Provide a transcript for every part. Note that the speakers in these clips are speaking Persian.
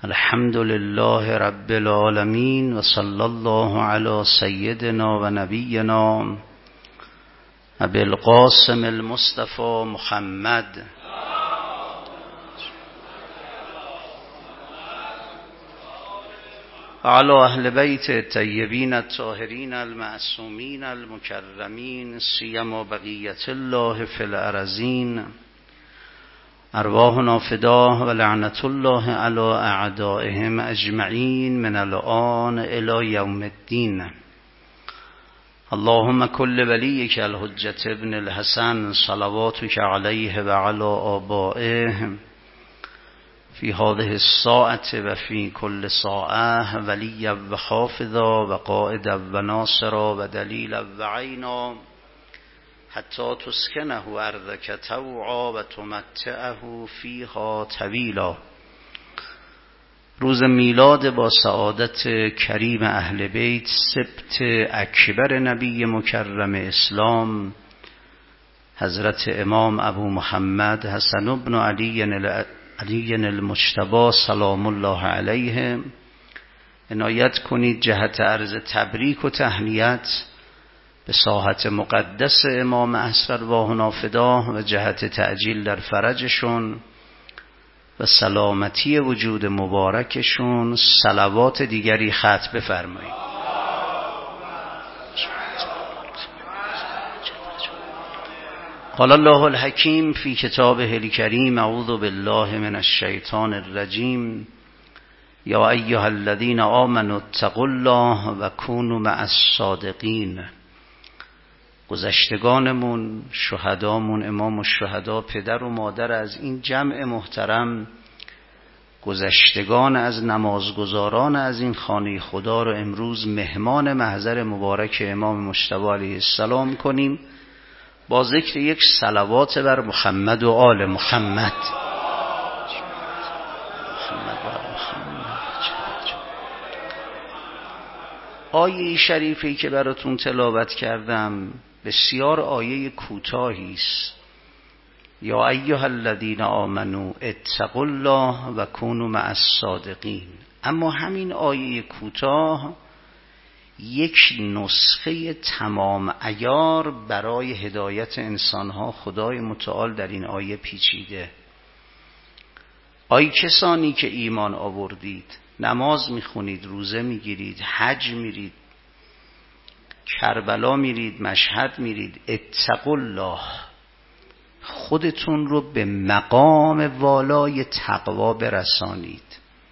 الحمد لله رب العالمين و صلی الله علی سیدنا و نبینا ابی القاسم المصطفى محمد و علی اهل بیت الطیبین الطاهرین المعصومین المکرمین سیما بقیة الله فی الارضین ارواحنا فداه و لعنت الله علی اعدائهم اجمعین من الآن الی یوم الدین. اللهم کل ولیک الحجة ابن الحسن صلواتک علیه و علی آبائه فی هذه الساعة و فی کل ساعة ولی و حافظا و قائد و ناصرا و دلیل و عینا حتی تسکنه ارضک طوعا و تمتعه فیها طویلا. روز میلاد با سعادت کریم اهل بیت سبت اکبر نبی مکرم اسلام حضرت امام ابو محمد حسن بن علی المجتبی سلام الله علیه عنایت کنید جهت عرض تبریک و تهنیت به ساحت مقدس امام عصر ارواحنا فداه و جهت تعجیل در فرجشون و سلامتی وجود مبارکشون صلوات دیگری ختم بفرمایید. قال الله الحکیم فی کتابه الکریم اعوذ بالله من الشیطان الرجیم یا ایها الذین آمنوا اتقوا الله و کونوا مع الصادقین. گذشتگانمون، شهدامون، امام الشهدا، پدر و مادر از این جمع محترم، گذشتگان از نمازگزاران از این خانه خدا رو امروز مهمان محضر مبارک امام مجتبی علیه السلام کنیم با ذکر یک صلوات بر محمد و آل محمد. آیه شریفی که براتون تلاوت کردم بسیار آیه کوتاهی است. یا ایها الذین آمنوا اتقوا الله و کونوا مع الصادقین. اما همین آیه کوتاه یک نسخه تمام عیار برای هدایت انسانها خدای متعال در این آیه پیچیده. ای کسانی که ایمان آوردید، نماز میخونید، روزه میگیرید، حج میرید، کربلا میرید، مشهد میرید، اتقوا الله، خودتون رو به مقام والای تقوا برسانید.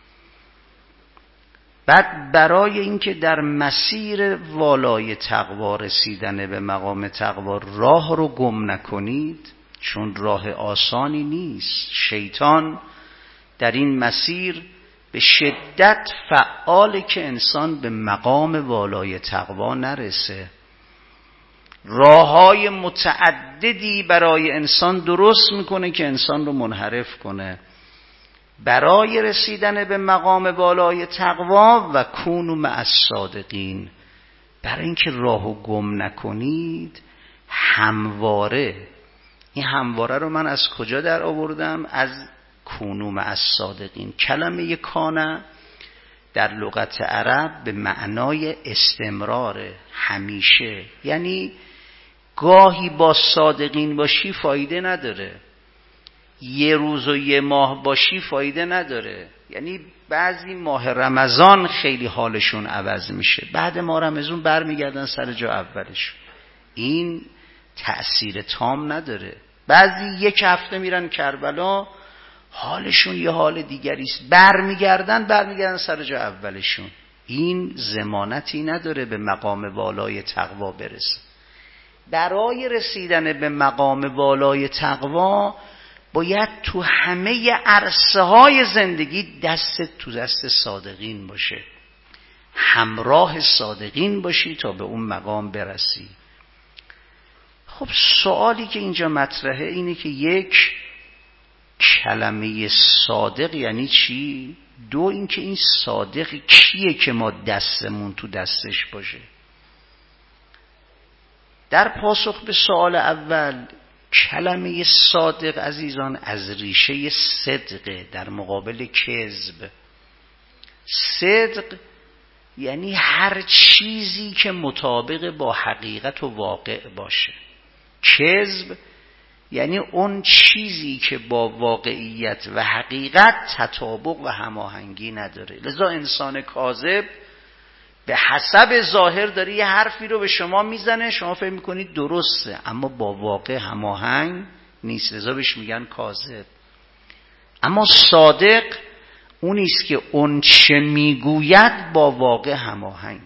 بعد برای اینکه در مسیر والای تقوا رسیدن به مقام تقوا راه رو گم نکنید، چون راه آسانی نیست، شیطان در این مسیر به شدت فعاله که انسان به مقام والای تقوا نرسه. راههای متعددی برای انسان درست میکنه که انسان رو منحرف کنه. برای رسیدن به مقام والای تقوا و کونوا مع الصادقین، برای اینکه راهو گم نکنید همواره، این همواره رو من از کجا در آوردم؟ از کونوا مع الصادقین. کلمه کان در لغت عرب به معنای استمراره، همیشه. یعنی گاهی با صادقین باشی فایده نداره، یه روز و یه ماه باشی فایده نداره. یعنی بعضی ماه رمضان خیلی حالشون عوض میشه، بعد ماه رمضان برمیگردن سر جا اولش، این تأثیر تام نداره. بعضی یک هفته میرن کربلا، حالشون یه حال دیگری است، برمیگردن سر جا اولشون، این ضمانتی نداره به مقام والای تقوا برسه. برای رسیدن به مقام والای تقوا باید تو همه عرصه های زندگی دست تو دست صادقین باشه، همراه صادقین باشی تا به اون مقام برسی. خب سوالی که اینجا مطرحه اینه که یک، کلمه صادق یعنی چی؟ دو، اینکه این صادق کیه که ما دستمون تو دستش باشه. در پاسخ به سوال اول، کلمه صادق عزیزان از ریشه صدق در مقابل کذب. صدق یعنی هر چیزی که مطابق با حقیقت و واقع باشه. کذب یعنی اون چیزی که با واقعیت و حقیقت تطابق و هماهنگی نداره. لذا انسان کاذب به حسب ظاهر داره یه حرفی رو به شما میزنه، شما فکر میکنید درسته اما با واقع هماهنگ نیست، لذا بهش میگن کاذب. اما صادق اونیست که اون چه میگوید با واقع هماهنگ.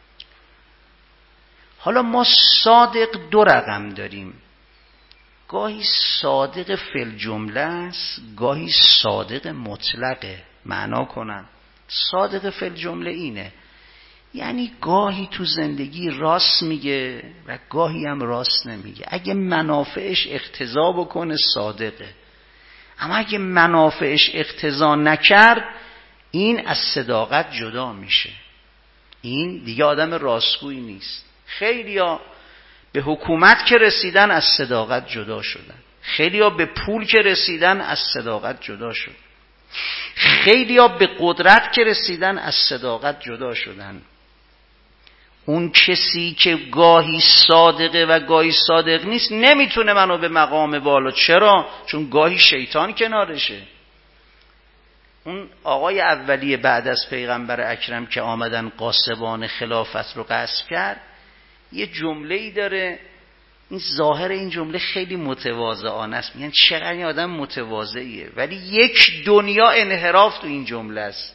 حالا ما صادق دو رقم داریم، گاهی صادق فی الجمله است، گاهی صادق مطلقه. معنا کنم صادق فی الجمله اینه یعنی گاهی تو زندگی راست میگه و گاهی هم راست نمیگه. اگه منافعش اقتضا بکنه صادقه، اما اگه منافعش اقتضا نکرد این از صداقت جدا میشه، این دیگه آدم راستگویی نیست. خیلیا به حکومت که رسیدن از صداقت جدا شدن، خیلیا به پول که رسیدن از صداقت جدا شدن، خیلیا به قدرت که رسیدن از صداقت جدا شدن. اون کسی که گاهی صادقه و گاهی صادق نیست نمیتونه منو به مقام بالا. چرا؟ چون گاهی شیطان کنارشه. اون آقای اولیه بعد از پیغمبر اکرم که آمدن قاسبان خلافت رو غصب کرد، یه جمله‌ای داره، این ظاهر این جمله خیلی متواضعانه است، میگن چقدر این آدم متواضعیه، ولی یک دنیا انحراف تو این جمله است.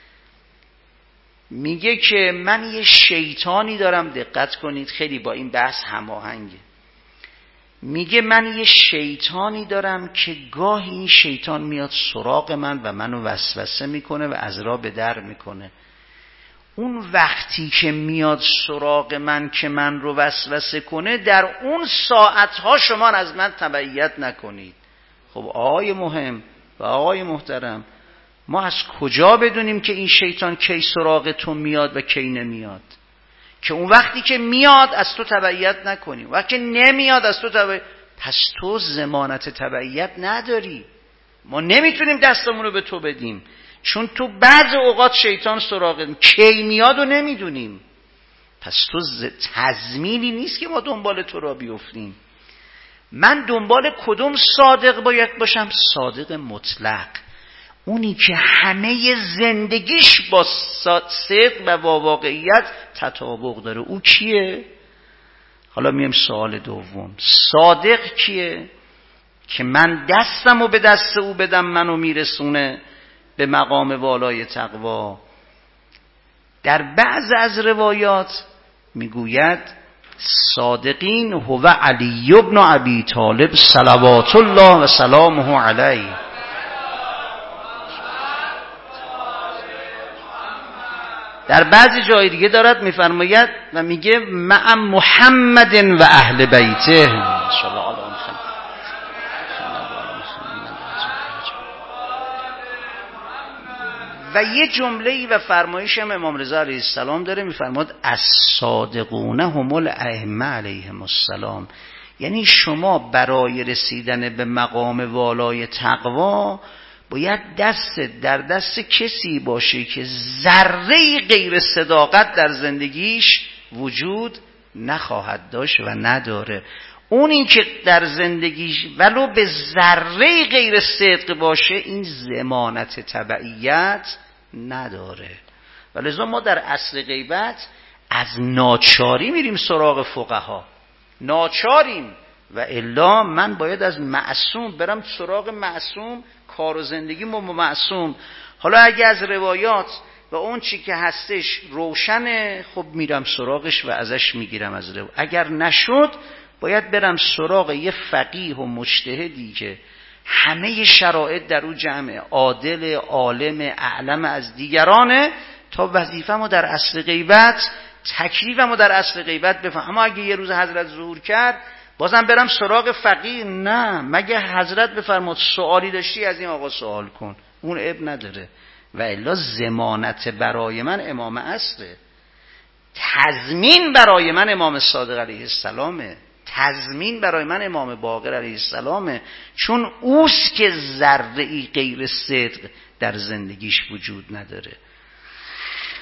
میگه که من یه شیطانی دارم، دقت کنید خیلی با این بحث هماهنگه. میگه من یه شیطانی دارم که گاهی این شیطان میاد سراغ من و منو وسوسه میکنه و از راه به در میکنه. اون وقتی که میاد سراغ من که من رو وسوسه کنه، در اون ساعتها شما از من تبعیت نکنید. خب آقای مهم و آقای محترم، ما از کجا بدونیم که این شیطان کی سراغ تو میاد و کی نمیاد؟ که اون وقتی که میاد از تو تبعیت نکنیم، وقتی نمیاد از تو تبعیت، پس تو ضمانت تبعیت نداری. ما نمیتونیم دستمون رو به تو بدیم، چون تو بعض اوقات شیطان سراغ کی میاد و نمیدونیم. پس تو تضمینی نیست که ما دنبال تو را بیفتیم. من دنبال کدوم صادق باید باشم؟ صادق مطلق، اونی که همه زندگیش با صدق و با واقعیت تطابق داره. او کیه؟ حالا میم سوال دوم، صادق کیه؟ که من دستمو به دست او بدم منو میرسونه به مقام والای تقوا. در بعض از روایات میگوید صادقین هو علی ابن ابی طالب صلوات الله و سلامه علیه. در بعضی جای دیگه دارد میفرماید و میگه مع محمد و اهل بیته. و یه جمله‌ای و فرمایش هم امام رضا علیه السلام داره، میفرماد الصادقون هم الائمه علیهم السلام. یعنی شما برای رسیدن به مقام والای تقوا باید دست در دست کسی باشه که ذره غیر صداقت در زندگیش وجود نخواهد داشت و نداره. اونی که در زندگیش ولو به ذره غیر صدق باشه این ضمانت تبعیت نداره. ولذا ما در اصل غیبت از ناچاری میریم سراغ فقها، ناچاریم، و الا من باید از معصوم برم سراغ معصوم، کار و زندگیم با معصوم. حالا اگه از روایات و اون چی که هستش روشنه، خب میرم سراغش و ازش میگیرم از روایات. اگر نشد باید برم سراغ یه فقیه و مجتهدی که همه شرایط در او جمعه، عادل، عالم، اعلم از دیگرانه، تا وظیفه‌مو در اصل غیبت، تکلیفمو در اصل غیبت بفهم. اما اگه یه روز حضرت ظهور کرد بازم برم سراغ فقیه، نه، مگه حضرت بفرماد سوالی داشتی از این آقا سوال کن، اون عیب نداره. و الا ضمانت برای من امام اصله، تضمین برای من امام صادق علیه السلامه، تضمین برای من امام باقر علیه السلامه، چون اوست که ذره‌ای غیر صدق در زندگیش وجود نداره.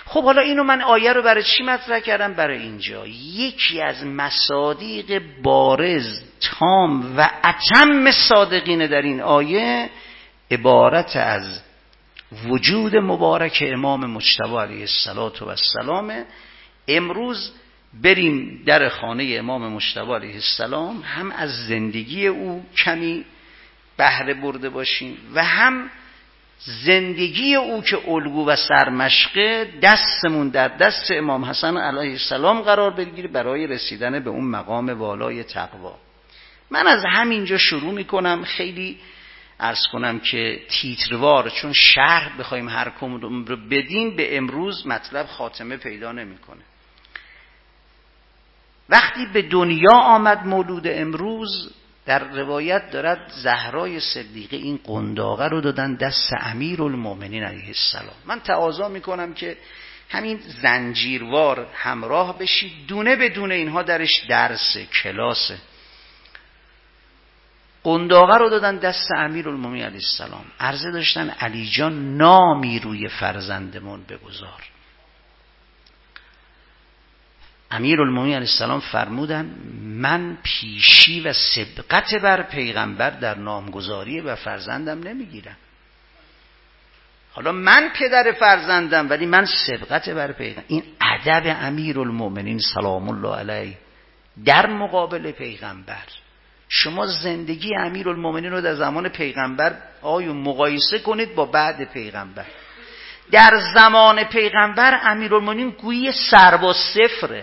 خب حالا اینو من آیه رو برای چی مطرح کردم؟ برای اینجا یکی از مصادیق بارز تام و اتم صادقین در این آیه عبارت از وجود مبارک امام مجتبی علیه السلام. امروز بریم در خانه امام مجتبی علیه السلام، هم از زندگی او کمی بهره برده باشیم و هم زندگی او که الگو و سرمشقه دستمون در دست امام حسن علیه السلام قرار بگیره برای رسیدن به اون مقام والای تقوا. من از همینجا شروع میکنم، خیلی عرض کنم که تیتروار، چون شرح بخوایم هر کدوم رو بدیم به امروز مطلب خاتمه پیدا نمیکنه. وقتی به دنیا آمد مولود امروز، در روایت دارد زهرای صدیقه این قنداقه رو دادن دست امیرالمومنین علیه السلام. من تقاضا میکنم که همین زنجیروار همراه بشید، دونه به دونه اینها درش درس کلاسه. قنداقه رو دادن دست امیرالمومنین علیه السلام، عرضه داشتن علی جان نامی روی فرزندمون بگذار. امیرالمومنین علیه السلام فرمودن من پیشی و سبقت بر پیغمبر در نامگذاری و فرزندم نمیگیرم. حالا من پدر فرزندم ولی من سبقت بر پیغمبر. این ادب امیرالمومنین سلام الله علیه در مقابل پیغمبر. شما زندگی امیرالمومنین رو در زمان پیغمبر مقایسه کنید با بعد پیغمبر. در زمان پیغمبر امیرالمومنین گویی سرباز صفره،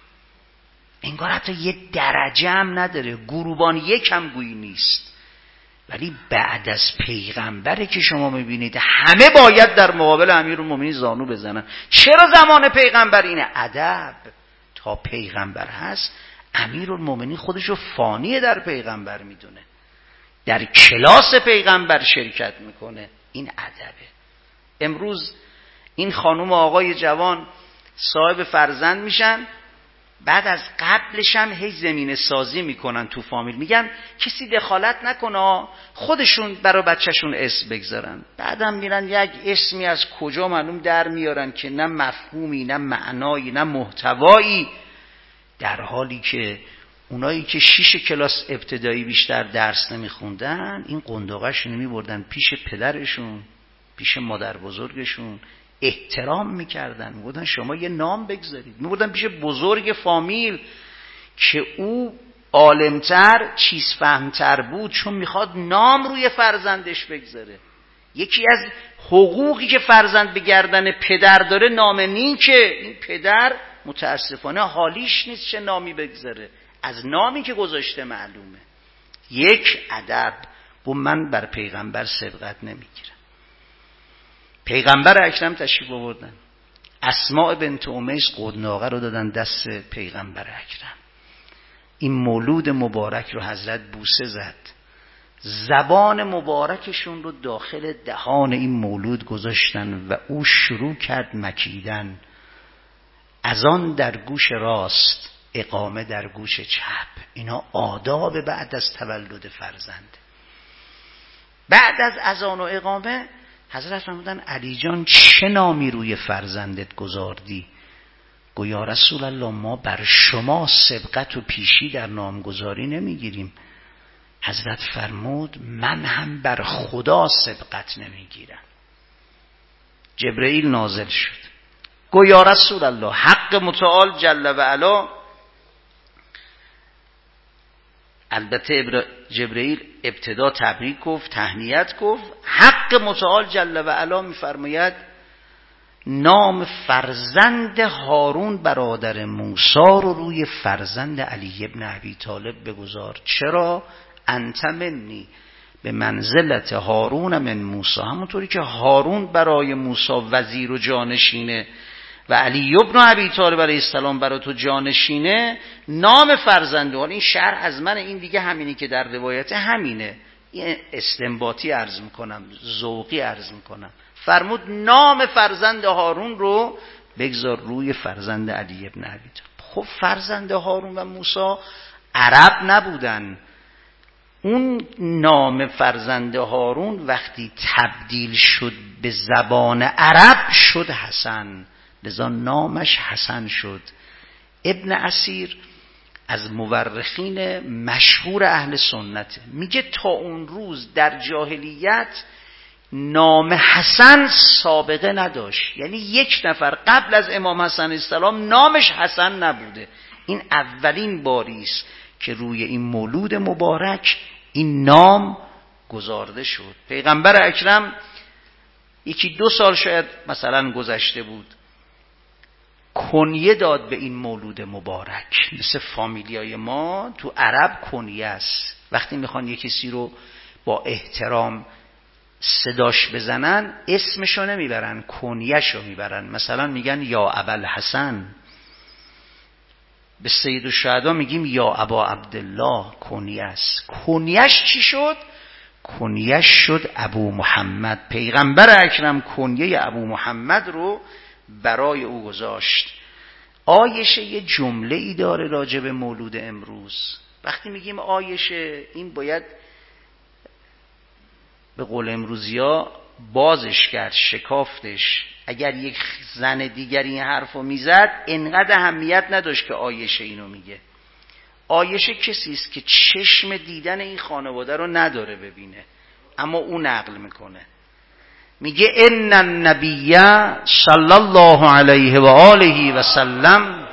انگار حتی یه درجه هم نداره، گروبان یک هم گویی نیست. ولی بعد از پیغمبره که شما میبینید همه باید در مقابل امیرالمومنین زانو بزنن. چرا زمان پیغمبر اینه؟ ادب. تا پیغمبر هست امیرالمومنین خودشو فانی در پیغمبر میدونه، در کلاس پیغمبر شرکت میکنه. این ادبه. امروز این خانم و آقای جوان صاحب فرزند میشن، بعد از قبلش هم هی زمینه سازی میکنن تو فامیل، میگن کسی دخالت نکنه، خودشون برای بچهشون اسم بگذارن. بعدم میرن یک اسمی از کجا معلوم در میارن که نه مفهومی نه معنایی نه محتوایی، در حالی که اونایی که 6 کلاس ابتدایی بیشتر درس نمیخوندن این قنداقشون میبردن پیش پدرشون، پیش مادر بزرگشون، احترام میکردن، میگفتن شما یه نام بگذارید، میبردن پیش بزرگ فامیل که او عالمتر چیز فهمتر بود، چون میخواد نام روی فرزندش بگذاره. یکی از حقوقی که فرزند به گردن پدر داره نام نیکه. این پدر متاسفانه حالیش نیست چه نامی بگذاره، از نامی که گذاشته معلومه. یک ادب. و من بر پیغمبر سبقت نمیگیرم. پیغمبر اکرم تشریف آوردن، اسماء بنت امیس قنداقه رو دادن دست پیغمبر اکرم. این مولود مبارک رو حضرت بوسه زد، زبان مبارکشون رو داخل دهان این مولود گذاشتن و او شروع کرد مکیدن. اذان در گوش راست، اقامه در گوش چپ. اینا آداب بعد از تولد فرزند. بعد از اذان و اقامه حضرت فرمودن علی جان چه نامی روی فرزندت گذاردی؟ گویا رسول الله ما بر شما سبقت و پیشی در نامگذاری نمیگیریم. حضرت فرمود من هم بر خدا سبقت نمیگیرم. جبرئیل نازل شد، گویا رسول الله حق متعال جل و علا، البته جبرئیل ابتدا تبریک گفت، تهنیت گفت، حق متعال جل و علا میفرماید نام فرزند هارون برادر موسی رو روی فرزند علی ابن ابی طالب بگذار. چرا؟ انت منی به منزلت هارون من موسی. همونطوری که هارون برای موسی وزیر و جانشینه و علی ابن ابی طالب علیه السلام برای تو جانشینه، نام فرزند، این شرح از من، این دیگه همینی که در روایت همینه، این استنباطی عرض میکنم، ذوقی عرض میکنم. فرمود نام فرزند هارون رو بگذار روی فرزند علی ابن ابی طالب. خب فرزند هارون و موسی عرب نبودن. اون نام فرزند هارون وقتی تبدیل شد به زبان عرب شد حسن. لذا نامش حسن شد. ابن اسیر از مورخین مشهور اهل سنت میگه تا اون روز در جاهلیت نام حسن سابقه نداشت، یعنی یک نفر قبل از امام حسن علیه السلام نامش حسن نبوده. این اولین باری است که روی این مولود مبارک این نام گذارده شد. پیغمبر اکرم 1-2 سال شاید مثلا گذشته بود، کنیه داد به این مولود مبارک. مثل فامیلیای ما تو عرب کنیه است، وقتی میخوان یه کسی رو با احترام صداش بزنن اسمشو نمیبرن، کنیهشو میبرن. مثلا میگن یا ابوالحسن، به سید الشهدا میگیم یا ابا عبدالله، کنیه است. کنیهش چی شد؟ کنیهش شد ابو محمد. پیغمبر اکرم کنیه ابو محمد رو برای او گذاشت. عایشه یه جمله ای داره راجع به مولود امروز. وقتی میگیم عایشه، این باید به قول امروزیا بازش کرد، شکافتش. اگر یک زن دیگر این حرفو میزد انقدر اهمیت نداشت که عایشه اینو میگه. عایشه کسی است که چشم دیدن این خانواده رو نداره ببینه، اما او نقل میکنه، میگه ان النبی صلی الله علیه و آله و سلم،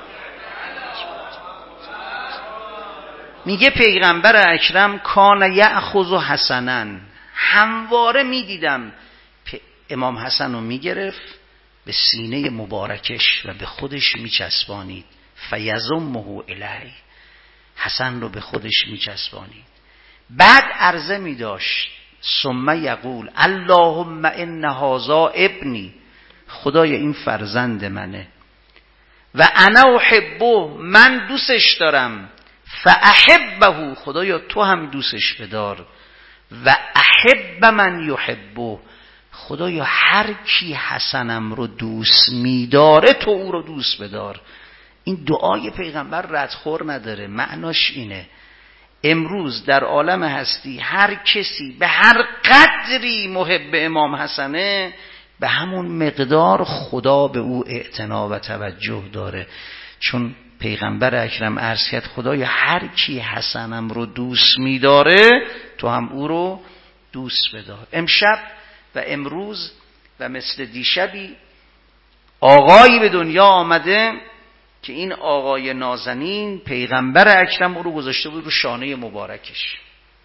میگه پیغمبر اکرم کان یأخذ حسنا، همواره میدیدم امام حسن رو میگرفت به سینه مبارکش و به خودش میچسبانید، فیضمه الیه، حسن رو به خودش میچسبانید. بعد عرضه میداشت ثم یقول اللهم ان هذا ابنی، خدای این فرزند منه، و انا احبه، من دوستش دارم، فاحبه، خدایا تو هم دوستش بدار، و احب من یحبه، خدایا هر کی حسنم رو دوست میداره تو او رو دوست بدار. این دعای پیغمبر ردخور نداره، معناش اینه امروز در عالم هستی هر کسی به هر قدری محب امام حسنه به همون مقدار خدا به او اعتنا و توجه داره. چون پیغمبر اکرم عرض کرد خدایا هر کی حسنم رو دوست میداره تو هم او رو دوست بدار. امشب و امروز و مثل دیشبی آقایی به دنیا آمده که این آقای نازنین پیغمبر اکرم او رو گذاشته بود رو شانه مبارکش.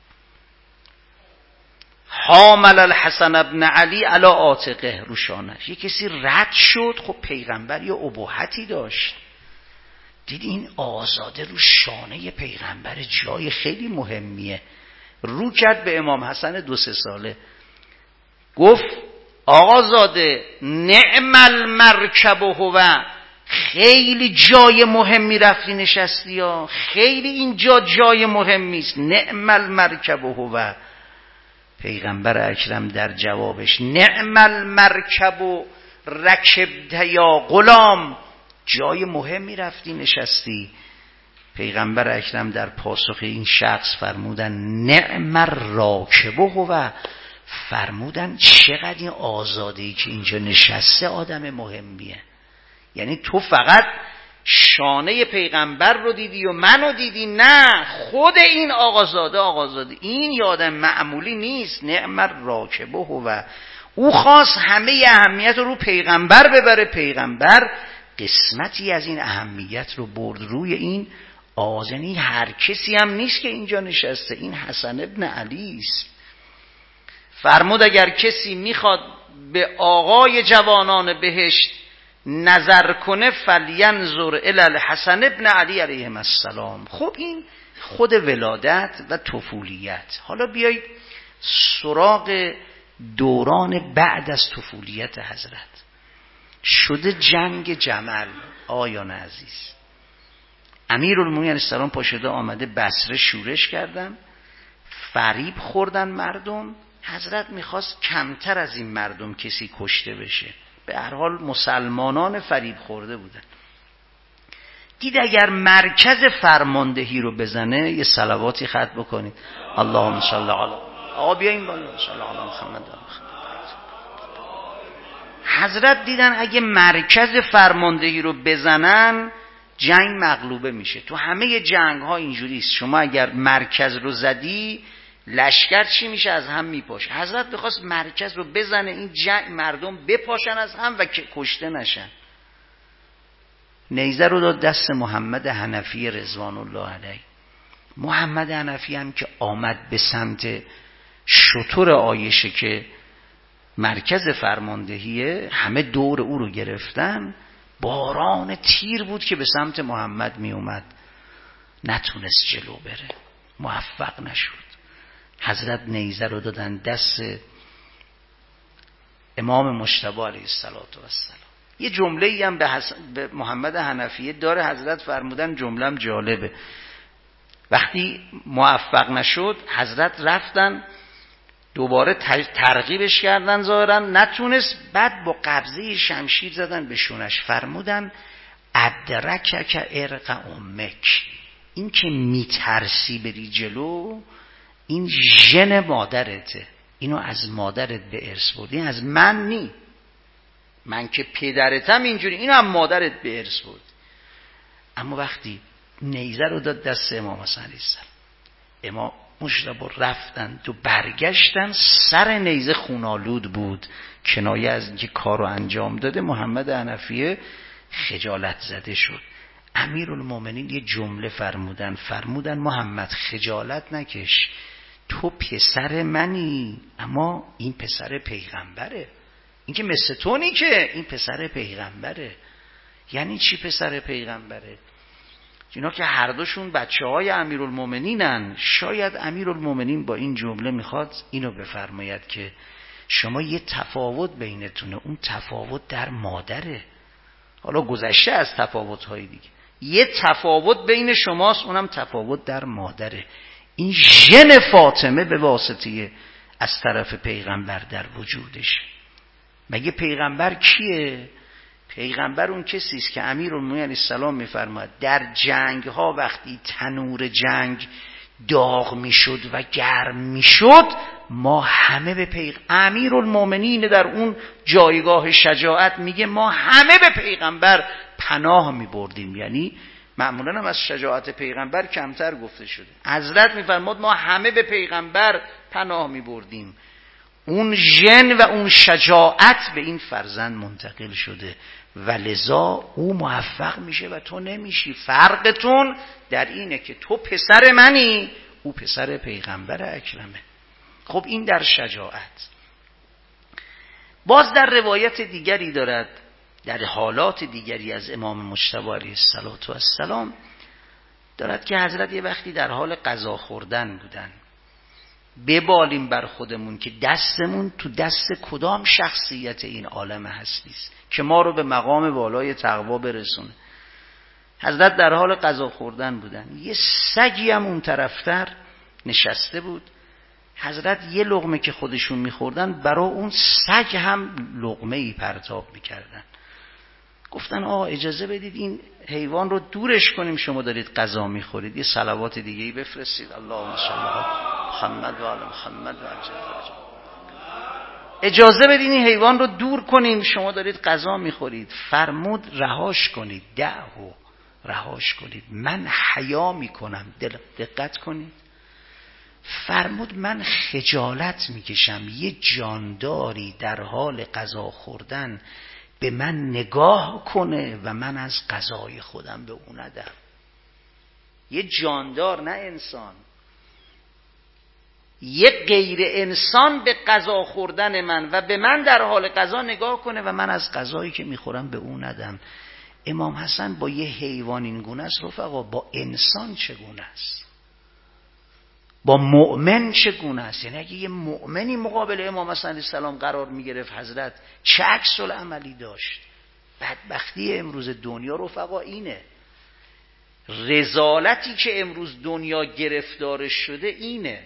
حامل الحسن ابن علی علی عاتقه، رو شانش. یه کسی رد شد، خب پیغمبر یه ابهتی داشت، دید این آزاده رو شانه پیغمبر، جای خیلی مهمیه. رو کرد به امام حسن 2-3 ساله، گفت آقازاده نعم المرکب هو، خیلی جای مهمی رفتی نشستی ها، خیلی اینجا جای مهمی است، نعم المرکب هو. پیغمبر اکرم در جوابش نعم المرکب رکبت یا غلام، جای مهمی رفتی نشستی. پیغمبر اکرم در پاسخ این شخص فرمودن نعم الراکب هو، فرمودن چقدر این آزاده‌ای که اینجا نشسته آدم مهمیه. یعنی تو فقط شانه پیغمبر رو دیدی و منو دیدی، نه، خود این آقازاده این یادم معمولی نیست. نعم الراکب هو، او خواست همه اهمیت رو پیغمبر ببره، پیغمبر قسمتی از این اهمیت رو برد روی این آزنی. هر کسی هم نیست که اینجا نشسته، این حسن ابن علی است. فرمود اگر کسی میخواد به آقای جوانان بهشت نظر کنه فلینظر الی الحسن ابن علی علیه السلام. خب این خود ولادت و طفولیت. حالا بیایید سراغ دوران بعد از طفولیت حضرت. شده جنگ جمل آیان عزیز، امیرالمومنین علیه السلام پاشده آمده بصره شورش کردن، فریب خوردن مردم. حضرت میخواست کمتر از این مردم کسی کشته بشه، به هر حال مسلمانان فریب خورده بودن. دید اگر مرکز فرماندهی رو بزنه، یه صلواتی ختم بکنید اللهم صل علی، آقا بیاین بالا، صلی علی محمد. حضرت دیدن اگه مرکز فرماندهی رو بزنن جنگ مغلوبه میشه. تو همه جنگ ها اینجوری است، شما اگر مرکز رو زدی لشکر چی میشه؟ از هم میپاشه. حضرت میخواست مرکز رو بزنه، این جنگ مردم بپاشن از هم و کشته نشن. نیزه رو داد دست محمد حنفی رضوان الله علیه. محمد حنفی هم که آمد به سمت شتر عایشه که مرکز فرماندهیه، همه دور او رو گرفتن، باران تیر بود که به سمت محمد می اومد، نتونست جلو بره، موفق نشد. حضرت نیزه رو دادن دست امام مجتبی علیه السلام. یه جمله ای هم به محمد حنفیه داره، حضرت فرمودن جمله‌ام جالبه. وقتی موفق نشد حضرت رفتن دوباره ترغیبش کردن، ظاهرا نتونست، بعد با قبضه شمشیر زدن به شونش، فرمودن ادرکک ارق امک، این که میترسی بری جلو این ژن مادرته، اینو از مادرت به ارث بردی، از من نی، من که پدرتم اینجوری، اینو هم مادرت به ارث برد. اما وقتی نیزه رو داد دست امام حسن علیه السلام، امام مجتبی رفتن تو برگشتن، سر نیزه خونالود بود، کنایه از اینکه کارو انجام داده. محمد حنفیه خجالت زده شد. امیرالمومنین یه جمله فرمودن محمد خجالت نکش، تو پسر منی اما این پسر پیغمبره، این که مثل تو نی که، این پسر پیغمبره. یعنی چی پسر پیغمبره؟ اینا که هر دوشون بچه های امیرالمومنینن. شاید امیرالمومنین با این جمله میخواد اینو بفرماید که شما یه تفاوت بینتونه، اون تفاوت در مادره، حالا گذشته از تفاوت های دیگه، یه تفاوت بین شماست، اونم تفاوت در مادره. این ژن فاطمه به واسطه از طرف پیغمبر در وجودش. مگه پیغمبر کیه؟ پیغمبر اون کسی است که امیرالمومنین علیه السلام میفرماید در جنگ ها وقتی تنور جنگ داغ میشد و گرم میشد، ما همه به امیرالمومنین در اون جایگاه شجاعت میگه ما همه به پیغمبر پناه میبردیم. یعنی معمولا هم از شجاعت پیغمبر کمتر گفته شده. حضرت میفرماد ما همه به پیغمبر پناه میبردیم. اون ژن و اون شجاعت به این فرزند منتقل شده و لذا او موفق میشه و تو نمیشی. فرقتون در اینه که تو پسر منی، او پسر پیغمبر اکرمه. خب این در شجاعت. باز در روایت دیگری دارد، در حالات دیگری از امام مجتبی علیه السلام دارد که حضرت یه وقتی در حال غذا خوردن بودن. ببالیم بر خودمون که دستمون تو دست کدام شخصیت این عالم هستی است که ما رو به مقام والای تقوا برسونه. حضرت در حال غذا خوردن بودن، یه سگی هم اون طرفتر نشسته بود. حضرت یه لقمه که خودشون میخوردن برای اون سگ هم لقمه ای پرتاب میکردن. گفتن آقا اجازه بدید این حیوان رو دورش کنیم، شما دارید غذا میخورید، یه صلوات دیگه ای بفرستید، اللهم صل علی محمد و علی محمد و عجل فرجه. اجازه بدید این حیوان رو دور کنیم، شما دارید غذا میخورید. فرمود رهاش کنید، دعو رهاش کنید، من حیا میکنم. دقت کنید، فرمود من خجالت میکشم یه جانداری در حال غذا خوردن به من نگاه کنه و من از غذای خودم به اون ندم. یه جاندار، نه انسان، یه غیر انسان به غذا خوردن من و به من در حال غذا نگاه کنه و من از غذایی که میخورم به اون ندم. امام حسن با یه حیوان این گونه است رفقا، با انسان چگونه است؟ با مؤمن چگونه است؟ یعنی اگه یه مؤمنی مقابل امام حسن علیه السلام قرار میگرفت حضرت چه عکس العملی داشت؟ بدبختی امروز دنیا رفقا اینه، رذالتی که امروز دنیا گرفتارش شده اینه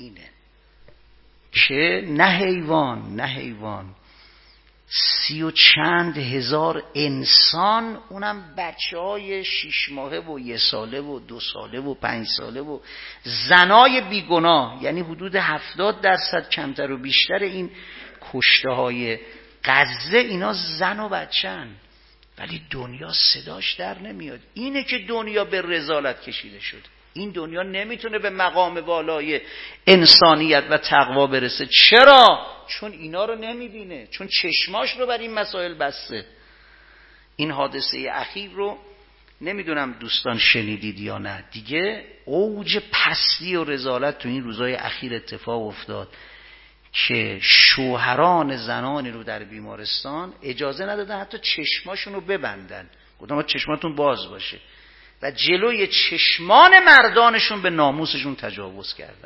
که نه حیوان 30 و چند هزار انسان، اونم بچه های 6 ماهه و 1 ساله و 2 ساله و 5 ساله و زنای بیگناه، یعنی حدود 70% کمتر و بیشتر این کشته های غزه اینا زن و بچن، ولی دنیا صداش در نمیاد. اینه که دنیا به رذالت کشیده شد. این دنیا نمیتونه به مقام والای انسانیت و تقوا برسه. چرا؟ چون اینا رو نمیبینه، چون چشماش رو بر این مسائل بسته. این حادثه اخیر رو نمیدونم دوستان شنیدید یا نه، دیگه اوج پستی و رذالت تو این روزهای اخیر اتفاق افتاد که شوهران زنانی رو در بیمارستان اجازه ندادن حتی چشماشون رو ببندن، گفتم چشماتون باز باشه، و جلوی چشمان مردانشون به ناموسشون تجاوز کردن.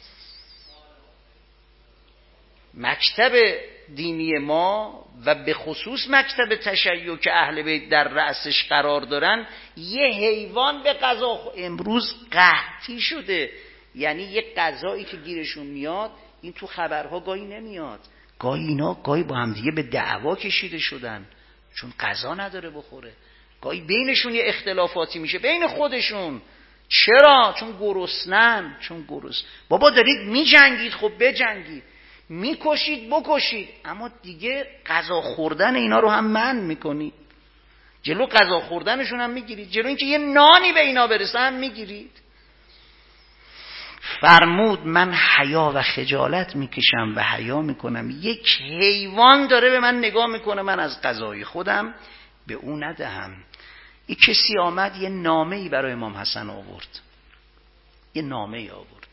مکتب دینی ما و به خصوص مکتب تشیع که اهل بیت در رأسش قرار دارن، یه حیوان به قضا امروز قحطی شده. یعنی یه قضایی که گیرشون میاد این تو خبرها گاهی نمیاد، گاهی اینا گاهی با هم دیگه به دعوا کشیده شدن چون غذا نداره بخوره، گاهی بینشون یه اختلافاتی میشه بین خودشون. چرا؟ چون گرسنن. بابا دارید میجنگید، خب بجنگید، میکشید بکشید، اما دیگه غذا خوردن اینا رو هم منع میکنید، جلو غذا خوردنشون هم میگیرید، جلو اینکه یه نانی به اینا برسه هم میگیرید. فرمود من حیا و خجالت میکشم و حیا میکنم، یک حیوان داره به من نگاه میکنه، من از غذای خودم به او ندهم. یک کسی آمد یه نامه‌ای برای امام حسن آورد، یه نامه‌ای آورد،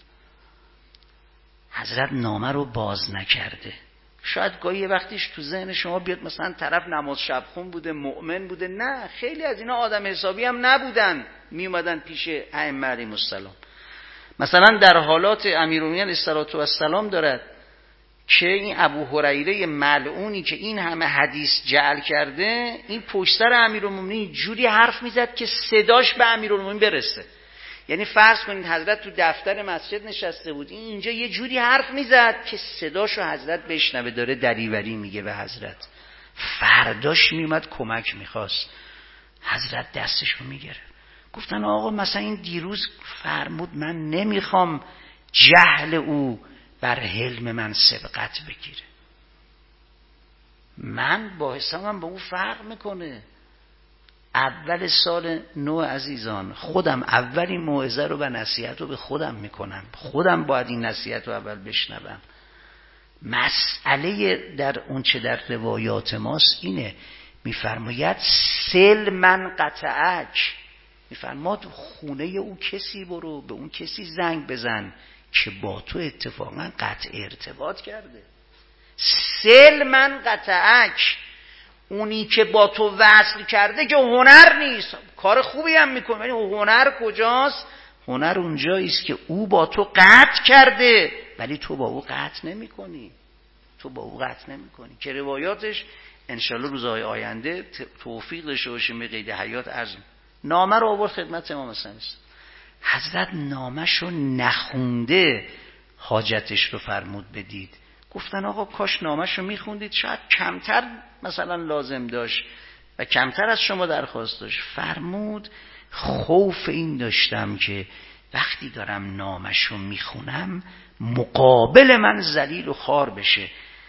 حضرت نامه رو باز نکرده. شاید گاهی یه وقتیش تو ذهن شما بیاد مثلا طرف نماز شب خون بوده، مؤمن بوده. نه، خیلی از اینا آدم حسابی هم نبودن، می اومدن پیش ائمه علیهم السلام. مثلا در حالات امیرالمومنین علیه السلام دارد که این ابو هریره ملعونی که این همه حدیث جعل کرده، این پشت سر امیرالمومنین جوری حرف میزد که صداش به امیرالمومنین برسه. یعنی فرض کنید حضرت تو دفتر مسجد نشسته بود، این اینجا یه جوری حرف میزد که صداشو حضرت بشنوه، داره دریوری میگه به حضرت. فرداش میومد کمک میخواست، حضرت دستشو میگرفت. گفتن آقا مثلا این دیروز فرمود من نمیخوام جهل او بر حلم من سبقت بگیره، من با حسابم با او فرق میکنه. اول سال نو عزیزان، خودم اولین موعظه رو و نصیحت رو به خودم میکنم، خودم باید این نصیحت رو اول بشنوم. مسئله در اون چه در روایات ماست اینه، میفرماید سل من قطعک، میفرماد خونه او کسی برو، به اون کسی زنگ بزن که با تو اتفاقا قطع ارتباط کرده. سل من قطعک، اونی که با تو وصل کرده که هنر نیست، کار خوبی هم میکنه، ولی هنر کجاست؟ هنر اونجاییست که او با تو قطع کرده ولی تو با او قطع نمیکنی، که روایاتش انشالله روزهای آینده توفیق داشته باشیم به قید حیات عرض. نامه رو آورد خدمت امام حسن است، حضرت نامه‌شو نخونده حاجتش رو فرمود بدید. گفتن آقا کاش نامه‌شو میخوندید، شاید کمتر مثلا لازم داشت و کمتر از شما درخواست داشت. فرمود خوف این داشتم که وقتی دارم نامه‌شو میخونم مقابل من ذلیل و خوار بشه،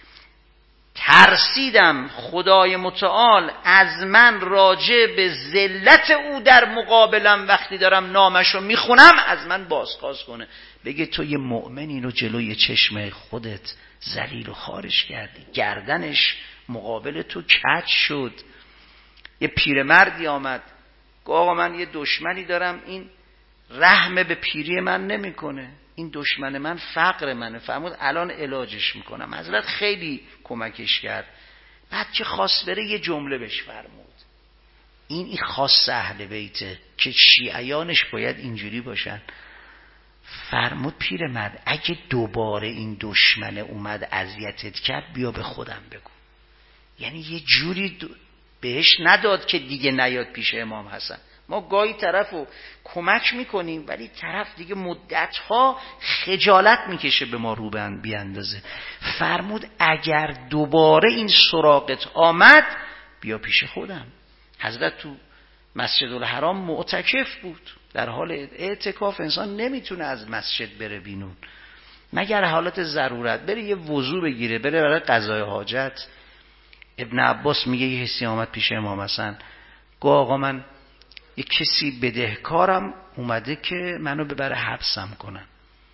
ترسیدم خدای متعال از من راجع به ذلت او در مقابلم وقتی دارم نامشو میخونم از من بازخواست کنه، بگه تو یه مؤمنی رو جلوی چشم خودت ذلیل و خارش کردی، گردنش مقابل تو کج شد. یه پیرمردی آمد گفت آقا من یه دشمنی دارم، این رحم به پیری من نمیکنه، این دشمن من فقر منه. فرمود الان علاجش میکنم. حضرت خیلی کمکش کرد. بعد که خواست بره یه جمله بهش فرمود، این خاص اهل بیته که شیعیانش باید اینجوری باشن. فرمود پیرمرد اگه دوباره این دشمن اومد اذیتت کرد بیا به خودم بگو. یعنی یه جوری بهش نداد که دیگه نیاد پیش امام حسن. ما گاهی طرفو کمک میکنیم ولی طرف دیگه مدتها خجالت میکشه به ما رو بیاندازه. فرمود اگر دوباره این سراغت آمد بیا پیش خودم. حضرت تو مسجد الحرام معتکف بود، در حال اعتکاف. انسان نمیتونه از مسجد بره بیرون مگر حالت ضرورت، بره یه وضو بگیره، بره برای قضای حاجت. ابن عباس میگه یه حسی آمد پیش امام حسن، گفت آقا من یک کسی بدهکارم اومده که منو ببره حبسم کنن.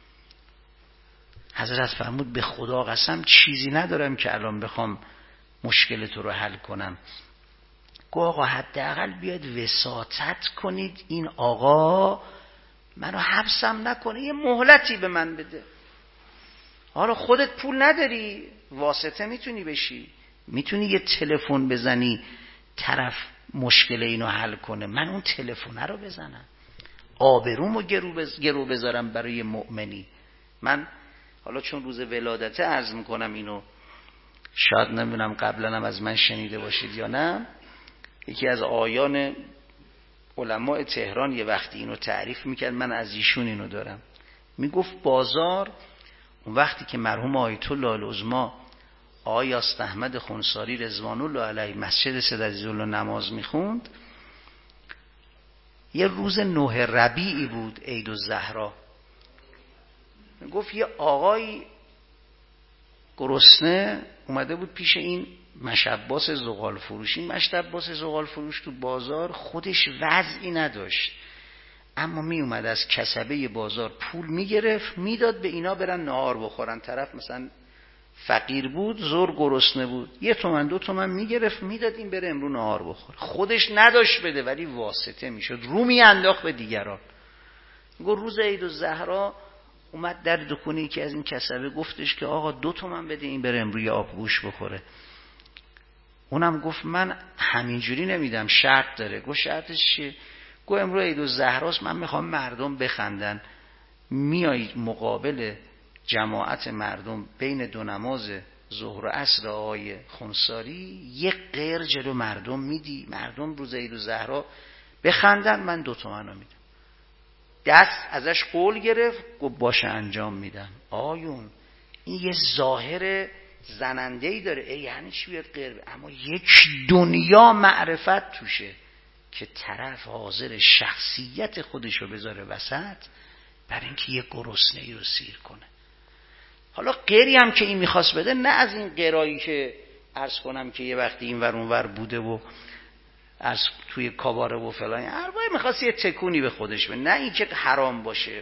حضرت فرمود به خدا قسم چیزی ندارم که الان بخوام مشکل تو رو حل کنم. گفت آقا حداقل بیاد وساطت کنید این آقا منو حبسم نکنه، یه مهلتی به من بده. حالا خودت پول نداری، واسطه میتونی بشی، میتونی یه تلفن بزنی طرف مشکل اینو حل کنه، من اون تلفن رو بزنم، آبرومو گرو بذارم برای مؤمنی. من حالا چون روز ولادته عرض میکنم اینو، شاید نمیدونم قبلا هم از من شنیده باشید یا نه، یکی از آیان علماء تهران یه وقتی اینو تعریف میکرد، من از ایشون اینو دارم، میگفت بازار اون وقتی که مرحوم آیت الله العظما آقای یاست احمد خنساری رضوان الله علیه مسجد سید عزیزالله نماز میخوند، یه روز 9 ربیعی بود، عید الزهرا، گفت یه آقای گرسنه اومده بود پیش این مشباس زغال فروش. این مشباس زغال فروش تو بازار خودش وضعی نداشت، اما می اومد از کسبه بازار پول میگرفت میداد به اینا برن نهار بخورن. طرف مثلا فقیر بود، زور گرسنه بود، 1 تومن 2 تومن میگرفت میداد این بره امرو نهار بخوره، خودش نداشت بده ولی واسطه میشد، رو میانداخت به دیگران. گفت روز عید الزهرا اومد در دکونی که از این کسبه، گفتش که آقا 2 تومن بده این بره امروی آبگوش بخوره. اونم گفت من همینجوری نمیدم، شرط داره. گفت شرطش چیه؟ گفت امروز عید الزهراست، من میخوام مردم بخندن، میای مقابل جماعت مردم بین 2 نماز ظهر و عصر آقای خنساری یه غیر جلو مردم میدی، مردم روز عید الزهرا بخندن، من 2 تومن رو میدم. دست ازش قول گرفت، گفت باشه انجام میدم. آیون این یه ظاهر زننده‌ای داره، یعنی چی بیاد غیر، اما یک دنیا معرفت توشه که طرف حاضر شخصیت خودشو بذاره وسط برای اینکه یه گرسنه‌ای رو سیر کنه. حالا غیری هم که این میخواست بده، نه از این غیرایی که عرض کنم که یه وقتی این ور اون ور بوده و از توی کاباره و فلان، اربای میخواست یه تکونی به خودش بده، نه این که حرام باشه.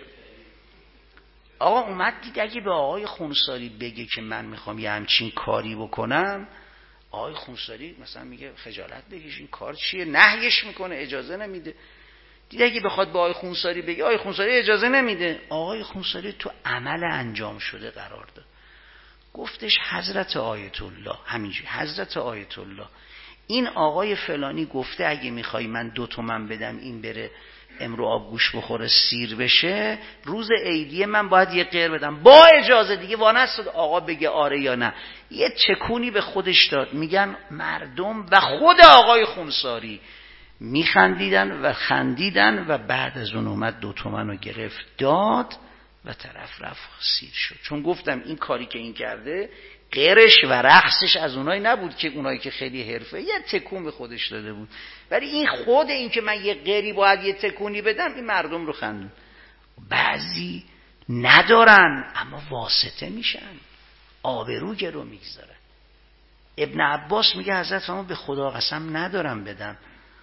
آقا اومد دید اگه به آقای خنساری بگه که من میخوام یه همچین کاری بکنم، آقای خنساری مثلا میگه خجالت بکش، این کار چیه، نهیش میکنه، اجازه نمیده. دید اگه بخواد به آقای خنساری بگه، آقای خنساری اجازه نمیده. آقای خنساری تو عمل انجام شده قرار داد، گفتش حضرت آیت الله، همینجوری حضرت آیت الله این آقای فلانی گفته اگه میخوای من 2 تومن بدم این بره امرو آبگوش بخوره سیر بشه، روز عیدیه من باید یه غیر بدم با اجازه. دیگه وانست آقا بگه آره یا نه، یه چکونی به خودش داد. میگن مردم و خود آقای خنساری میخندیدن و خندیدن و بعد از اون اومد 2 تومن رو گرفت داد و طرف رفت سیر شد. چون گفتم این کاری که این کرده غیرش و رقصش از اونایی نبود که اونایی که خیلی حرفه یه تکون به خودش داده بود، ولی این خود این که من یه غیری باید یه تکونی بدم، این مردم رو خندون. بعضی ندارن اما واسطه میشن، آبرو گرو میگذارن. ابن عباس میگه حضرت فرمود به خدا قسم ندارم بدم.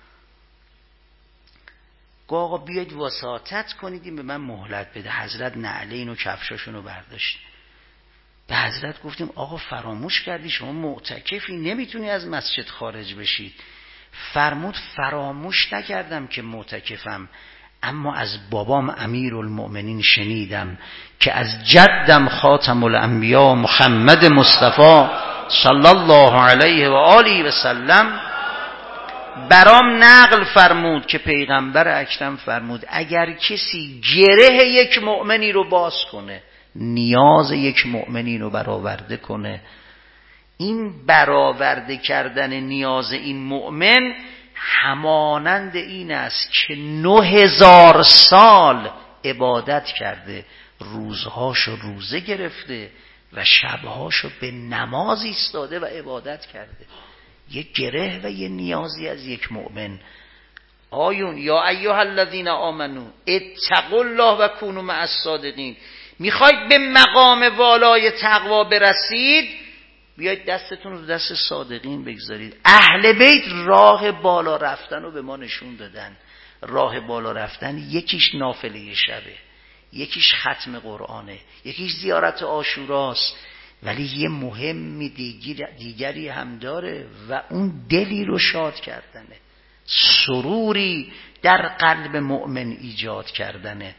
گفت آقا بیاید وساطت کنید این به من مهلت بده. حضرت نعلین و کفشاشونو برداشت. به حضرت گفتیم آقا فراموش کردی شما معتکفی، نمیتونی از مسجد خارج بشی. فرمود فراموش نکردم که معتکفم، اما از بابام امیرالمؤمنین شنیدم که از جدم خاتم الانبیا محمد مصطفی صلی الله علیه و آله و سلم برام نقل فرمود که پیغمبر اکرم فرمود اگر کسی گره یک مؤمنی رو باز کنه، نیاز یک مؤمنی رو برآورده کنه، این برآورده کردن نیاز این مؤمن همانند این است که 9000 سال عبادت کرده، روزهاشو روزه گرفته و شبهاشو به نماز ایستاده و عبادت کرده. یک گره و یک نیازی از یک مؤمن. آیون یا ایها الذین آمنو اتقوا الله و کونوا مع الصادقین. میخواید به مقام والای تقوا برسید، بیاید دستتون رو دست صادقین بگذارید. اهل بیت راه بالا رفتن رو به ما نشون دادن. راه بالا رفتن یکیش نافله شبه، یکیش ختم قرآنه، یکیش زیارت عاشوراست، ولی یه مهم دیگری هم داره و اون دلی رو شاد کردنه، سروری در قلب مؤمن ایجاد کردنه.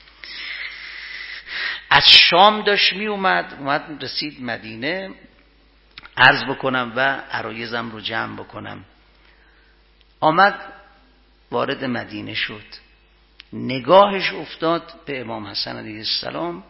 از شام داشت می اومد رسید مدینه، عرض بکنم و عرایزم رو جمع بکنم. آمد وارد مدینه شد، نگاهش افتاد به امام حسن علیه السلام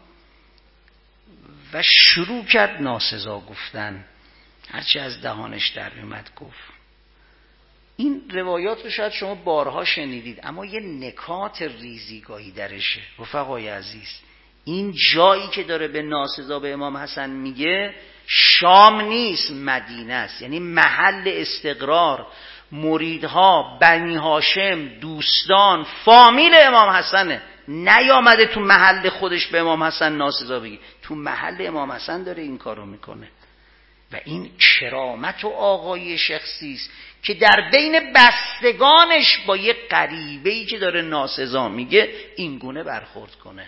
و شروع کرد ناسزا گفتن. هرچی از دهانش در اومد گفت. این روایات رو شاید شما بارها شنیدید، اما یه نکات ریزیگاهی درشه. رفقای عزیز، این جایی که داره به ناسزا به امام حسن میگه شام نیست، مدینه است. یعنی محل استقرار مریدها، بنی هاشم، دوستان، فامیل امام حسنه. نیامده تو محل خودش به امام حسن ناسزا بگی، تو محل امام حسن داره این کارو میکنه. و این کرامت و آقایی شخصی است که در بین بستگانش با یه غریبه‌ای که داره ناسزا میگه این گونه برخورد کنه.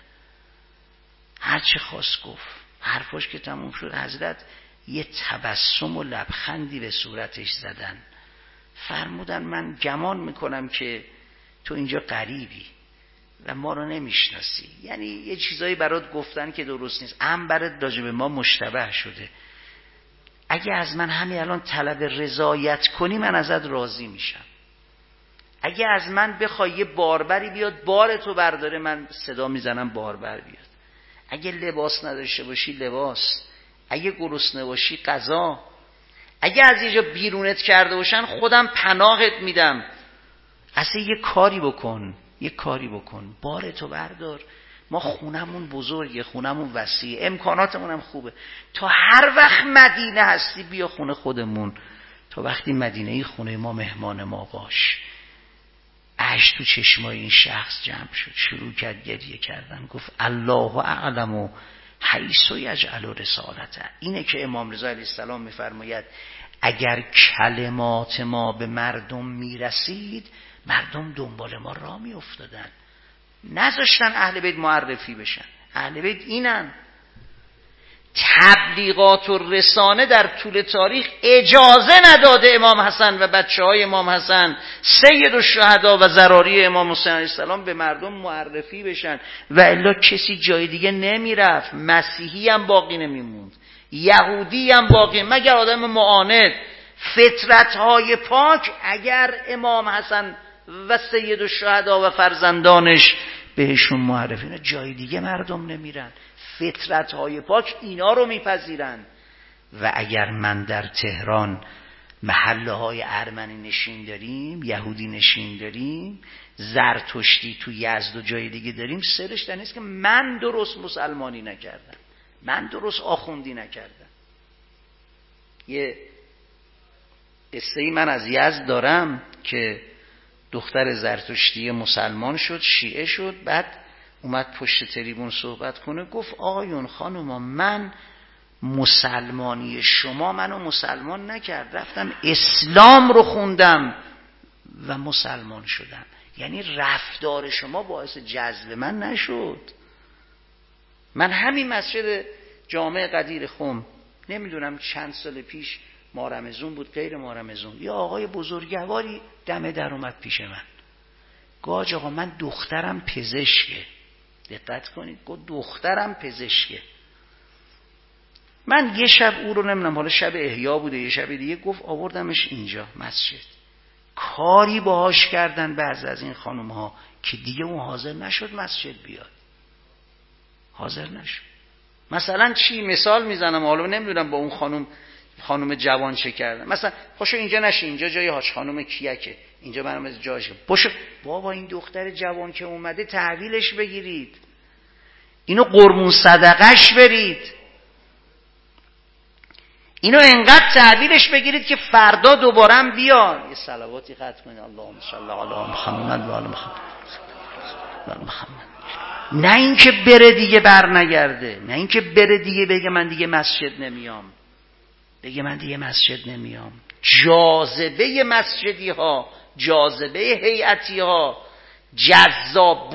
هر چه خواست گفت. حرفاش که تموم شد حضرت یه تبسم و لبخندی به صورتش زدن، فرمودن من گمان میکنم که تو اینجا غریبی و ما رو نمیشناسی، یعنی یه چیزایی برات گفتن که درست نیست، برات راجع به ما مشتبه شده. اگه از من همین الان طلب رضایت کنی من ازت راضی میشم. اگه از من بخوای یه باربری بیاد بارتو برداره من صدا میزنم باربر بیاد. اگه لباس نداشته باشی لباس، اگه گرسنه باشی غذا، اگه از اینجا بیرونت کرده باشن خودم پناهت میدم. اصلا یه کاری بکن، بارتو بردار. ما خونمون بزرگه، خونمون وسیعه، امکاناتمون هم خوبه. تا هر وقت مدینه هستی بیا خونه خودمون، تا وقتی مدینه خونه ما مهمان ما باش. اشک تو چشمای این شخص جمع شد، شروع کرد گریه کردن. گفت الله اعلم حیث یجعل رسالته. اینه که امام رضا علیه السلام میفرماید اگر کلمات ما به مردم میرسید مردم دنبال ما راه میافتادن، نذاشتن اهل بیت معرفی بشن. اهل بیت اینن. تبلیغات و رسانه در طول تاریخ اجازه نداده امام حسن و بچه های امام حسن سید الشهدا و ضراری امام حسین علیه السلام به مردم معرفی بشن، و الا کسی جای دیگه نمیرفت. مسیحی هم باقی نمیموند، یهودی هم باقی، مگر آدم معاند. فطرت های پاک اگر امام حسن و سید الشهدا و فرزندانش بهشون معرفی نه، جای دیگه مردم نمیرن. فطرت های پاک اینا رو میپذیرن. و اگر من در تهران محله های ارمنی نشین داریم، یهودی نشین داریم، زرتشتی تو یزد و جای دیگه داریم، سرش در نیست که من درست مسلمانی نکردم، من درست آخوندی نکردم. یه قصه‌ای من از یزد دارم که دختر زرتشتی مسلمان شد، شیعه شد، بعد اومد پشت تریبون صحبت کنه، گفت آقایون خانوما من مسلمانی شما منو مسلمان نکرد، رفتم اسلام رو خوندم و مسلمان شدم. یعنی رفتار شما باعث جذب من نشد. من همین مسجد جامع قدیر خم نمیدونم چند سال پیش مارمزون بود غیر مارمزون، یا آقای بزرگواری دم در اومد پیش من، گفت آقا من دخترم پزشکه. دقت کنید، گفت دخترم پزشکه. من یه شب او رو نمیدونم، حالا شب احیا بوده یه شب دیگه، گفت آوردمش اینجا مسجد. کاری باهاش کردن بعض از این خانم ها که دیگه اون حاضر نشد مسجد بیاد، حاضر نشد. مثلا چی مثال میزنم، حالا نمیدونم با اون خانم جوان چه کردن. مثلا پاشو اینجا نشی، اینجا جای حاج خانم کیکه، اینجا برام از جاشه، پاشو بابا این دختر جوان که اومده تحویلش بگیرید، اینو قربون صدقش برید، اینو انقدر تحویلش بگیرید که فردا دوباره هم بیاد. یه صلواتی ختم کنید، اللهم صل علی محمد و آل محمد. نه اینکه بره دیگه بر نگرده، نه اینکه بره دیگه بگه من دیگه مسجد نمیام. بگه من دیگه مسجد نمیام. جاذبه مسجدی ها، جاذبه هیئتی ها، جذاب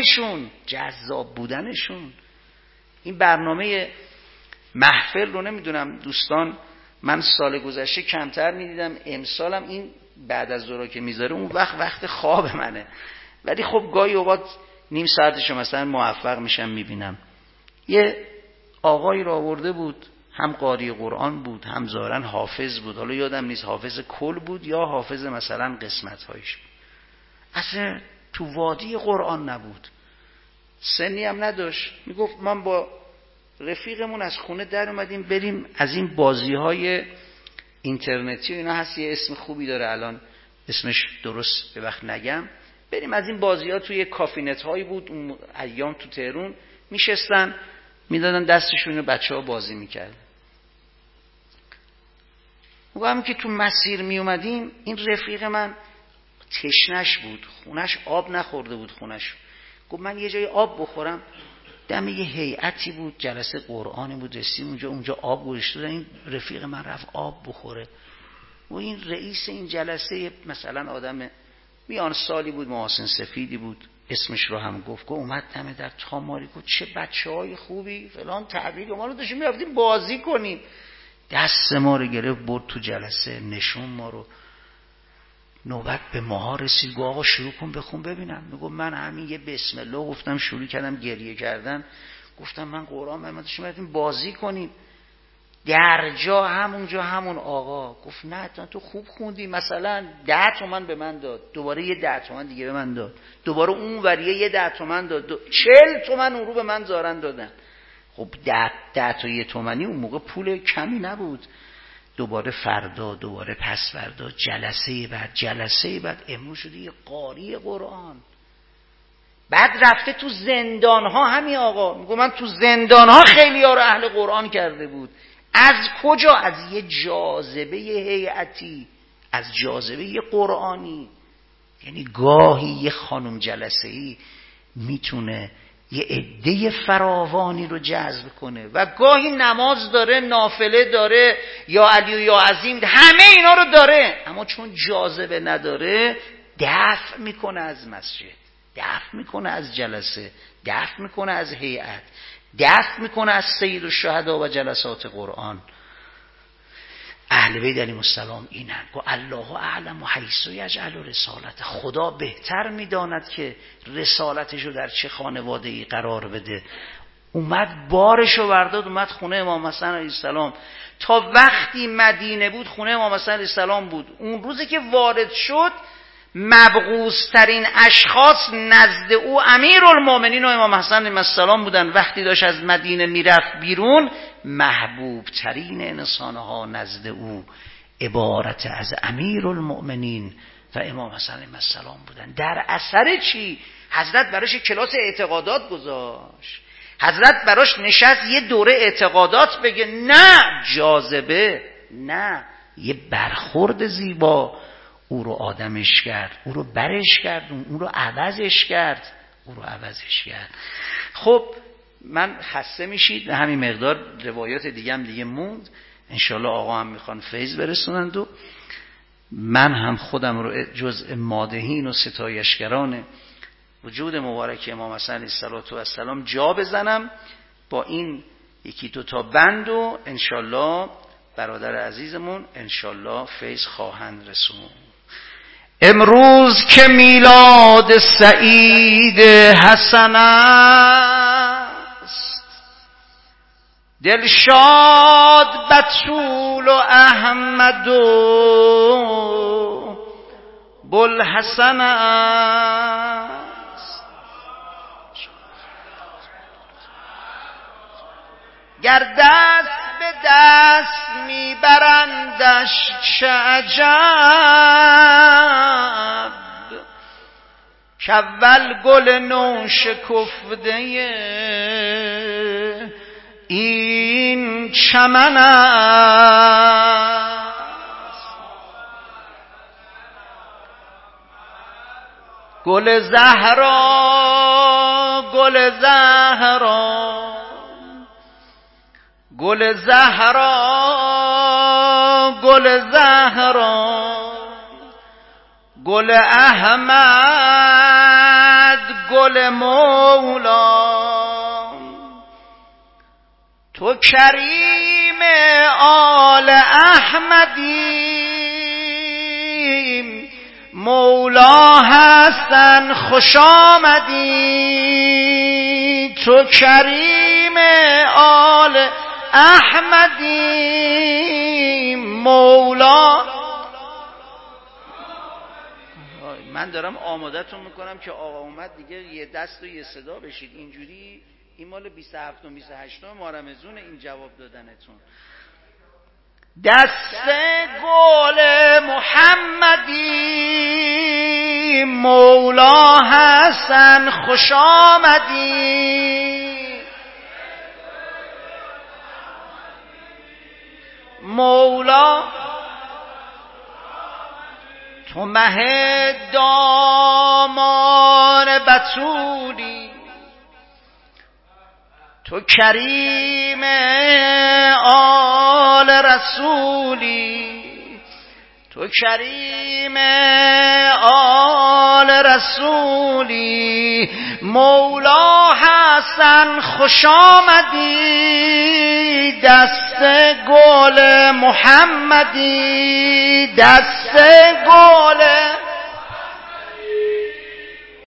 بودنشون. این برنامه محفل رو نمیدونم دوستان، من سال گذشته کمتر میدیدم، امسالم این بعد از ظهر که میذاره اون وقت خواب منه، ولی خب گاهی اوقات نیم ساعتشو مثلا موفق میشم میبینم. یه آقایی را آورده بود، هم قاری قرآن بود هم ظاهرا حافظ بود، حالا یادم نیست حافظ کل بود یا حافظ مثلا قسمت هایش بود، اصلا تو وادی قرآن نبود، سنی هم نداشت. میگفت من با رفیقمون از خونه در اومدیم بریم از این بازی های اینترنتی و اینا هست، یه اسم خوبی داره الان اسمش درست به وقت نگم، بریم از این بازی ها. توی کافینت هایی بود اون ایام تو تهرون، میشستن میدادن دستشون رو بچه ها بازی میکرد. و هم که تو مسیر می اومدیم این رفیق من تشنش بود، خونش آب نخورده بود خونش، گفت من یه جای آب بخورم. دم یه هیئتی بود، جلسه قرآنی بود، رسیم اونجا آب گذاشته بودن، این رفیق من رفت آب بخوره و این رئیس این جلسه مثلا آدم میان سالی بود، محاسن سفیدی بود، اسمش رو هم گفت، اومد دم در تاماری، گفت چه بچه‌های خوبی فلان، تبریک، ما رو داشتیم می‌رفتیم بازی کنیم. دست ما رو گرفت برد تو جلسه، نشون ما رو. نوبت به ماها رسید، گفت آقا شروع کن بخون ببینم. میگم من همین یه بسم الله گفتم شروع کردم گریه کردن، گفتم من قرآن ما داشتیم می‌رفتیم بازی کنیم. در جا همون آقا گفت نه تو خوب خوندی، مثلا 10 تومن به من داد، دوباره یه 10 تومن دیگه به من داد، دوباره اون وریه یه 10 تومن داد، 40 تومن اون رو به من زارن دادن. خب 10 تا 1 تومنی اون موقع پول کمی نبود. دوباره فردا، دوباره پس فردا، جلسه بعد امروز شده یه قاری قرآن. بعد رفته تو زندان ها، همین آقا میگه من تو زندان ها خیلی ها رو اهل قرآن کرده بود. از کجا؟ از یه جاذبه هیئتی، از جاذبه قرآنی. یعنی گاهی یه خانم جلسه‌ای میتونه یه عده فراوانی رو جذب کنه و گاهی نماز داره، نافله داره، یا علی و یا عظیم، همه اینا رو داره، اما چون جاذبه نداره دفع میکنه از مسجد، دفع میکنه از جلسه، دفع میکنه از هیئت، دفع میکنه از سید الشهدا و جلسات قرآن. اهل بیت علیهم السلام اینن، گو الله اعلم حیث یجعل رسالت، خدا بهتر میداند که رسالتشو در چه خانواده‌ای قرار بده. اومد بارشو برداد، اومد خونه امام حسن علیه السلام. تا وقتی مدینه بود خونه امام حسن علیه السلام بود. اون روزی که وارد شد مبعوث ترین اشخاص نزد او امیرالمومنین و امام حسن علیه السلام بودن. وقتی داشت از مدینه میرفت بیرون، محبوب ترین انسانها نزد او عبارت از امیرالمومنین و امام حسن علیه السلام بودن. در اثر چی؟ حضرت براش کلاس اعتقادات گذاشت، حضرت براش نشست یه دوره اعتقادات بگه، نه جاذبه، نه یه برخورد زیبا او رو آدمش کرد، او رو برش کرد، او رو عوضش کرد. خب من خسته میشید، همین مقدار روایات دیگه موند، انشالله آقا هم میخوان فیض برسونند و من هم خودم رو جزء مادحین و ستایشگران وجود مبارک امام حسن علیه السلام جا بزنم با این 1-2 تا بند و انشالله برادر عزیزمون انشالله فیض خواهند رسون. امروز که میلاد سعید حسن است، دلشاد بتول و احمد و بوالحسن است. گر دست به دست میبرندش چه عجب، کاول گل نو شکفته این چمن است. گل زهرا، گل زهرا، گل زهرا گل زهرا، گل احمد، گل مولا. تو کریم آل احمدی، مولا هستن خوش آمدی. تو کریم آل احمدی، مولا. من دارم آمادتون میکنم که آقا اومد دیگه یه دست و یه صدا بشید. اینجوری این مال 27 و 28 محرم‌زون این جواب دادنتون. دست گل محمدی، مولا حسن خوش آمدی. مولا تو مه دامان بتولی، تو کریم آل رسولی. تو کریم آل رسولی، مولا حسن خوش آمدی. دست گل محمدی، دست گل